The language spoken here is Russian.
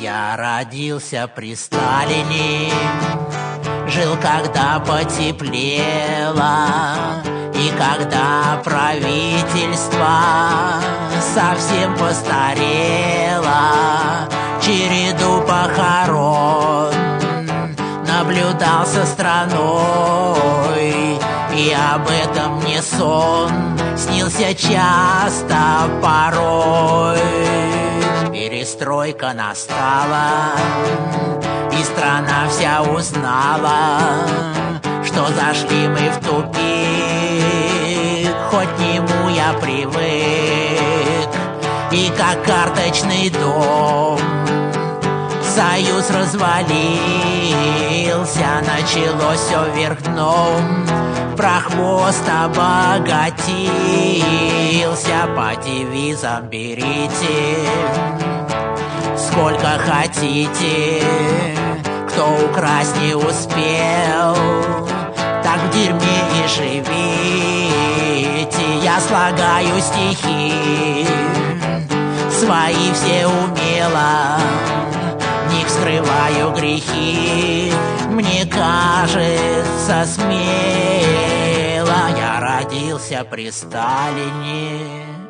Я родился при Сталине, жил, когда потеплело, и когда правительство совсем постарело. Череду похорон наблюдал со стороной, и об этом мне сон снился часто порой. Перестройка настала, и страна вся узнала, что зашли мы в тупик, хоть к нему я привык. И как карточный дом союз развалился, началось все вверх дном. Прохвост обогатился, по девизам берите сколько хотите. Кто украсть не успел, так в дерьме и живите. Я слагаю стихи свои все умело, в них скрываю грехи. Мне кажется смело, я родился при Сталине.